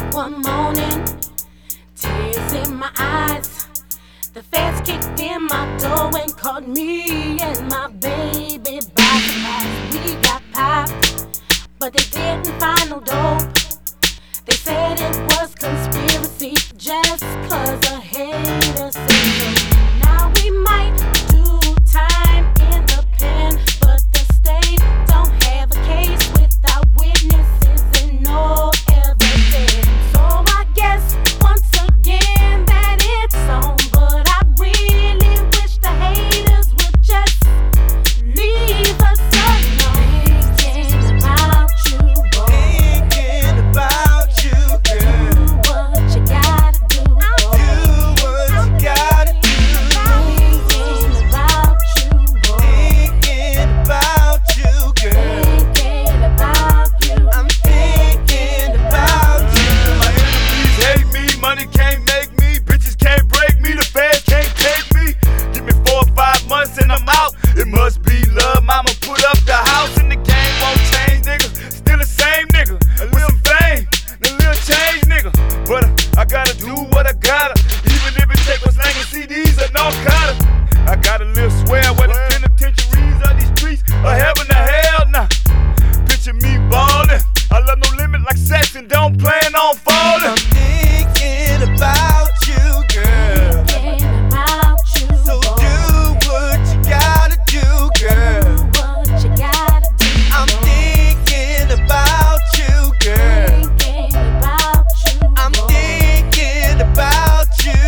One morning, tears in my eyes. The feds kicked in my door and caught me and my baby by surprise. We got popped, but they didn't find no dope. They said it was conspiracy just 'cause a hater said so. Now we might do time in the pen, but the state don't have a case without witnesses and no evidence. So I guess once again that it's on, but I really wish the haters would just leave us alone. Thinking about you, boy. Thinking about you, girl. Do what you gotta do, boy. Do what you gotta do. Thinking about you, boy. Thinking about you, girl. Thinking about you. I'm thinking about you. My enemies hate me, money can't make me, bitches can't break me, the feds can't take me. Give me 4 or 5 months and I'm out. It must be love, mama put up the house and the game won't change, nigga. Still the same nigga, a little fame, a little change, nigga. But I gotta do what I gotta, even if it take what's slanging CDs or no cutter. I gotta live swear where the penitentiaries of these streets are heaven to hell now. Picture me ballin', I love no limit like sex and don't plan on falling. I'm thinking about you, girl. Thinking about you, So boy. do what you gotta do, girl. Do what you gotta do, I'm boy. thinking about you, girl. Thinking about you, I'm boy. thinking about you.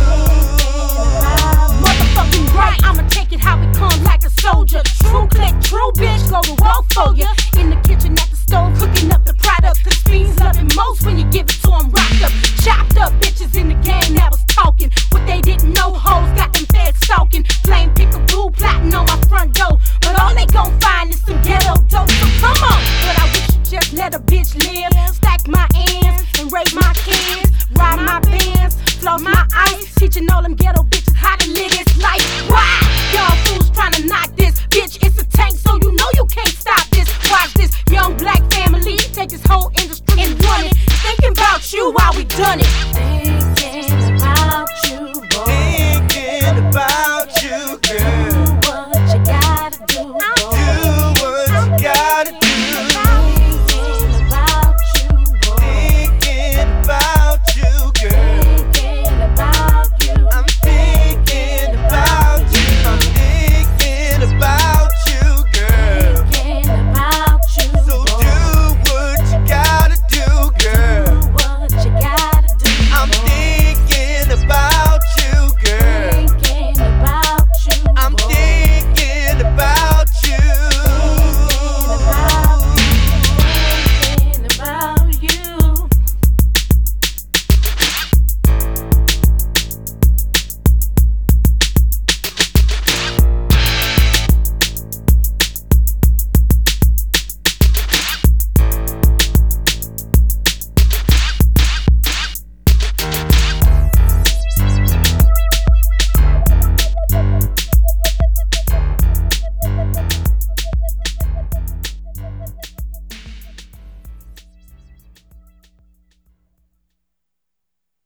Motherfucking right, I'ma take it how it comes like a soldier. True click, true bitch, go to war for ya. In the kitchen at the stove, cooking up the product. Cause fiends love it most when you give it to them rocked up. Chopped up bitches in the game that was talking. What they didn't know, hoes got them feds stalking. Flame pickaboo plotting on my front door. But all they gon' find is some ghetto dope. So come on, but I wish you just let a bitch live. Stack my ends and raise my kids. Ride my bands, float my ice. Teaching all them ghetto bitches how to live this life. Why? Y'all fools tryna knock this. Bitch, it's a tank, so you know you can't stop this. Watch this young black family take this whole industry and run it. Thinking about you while we done it.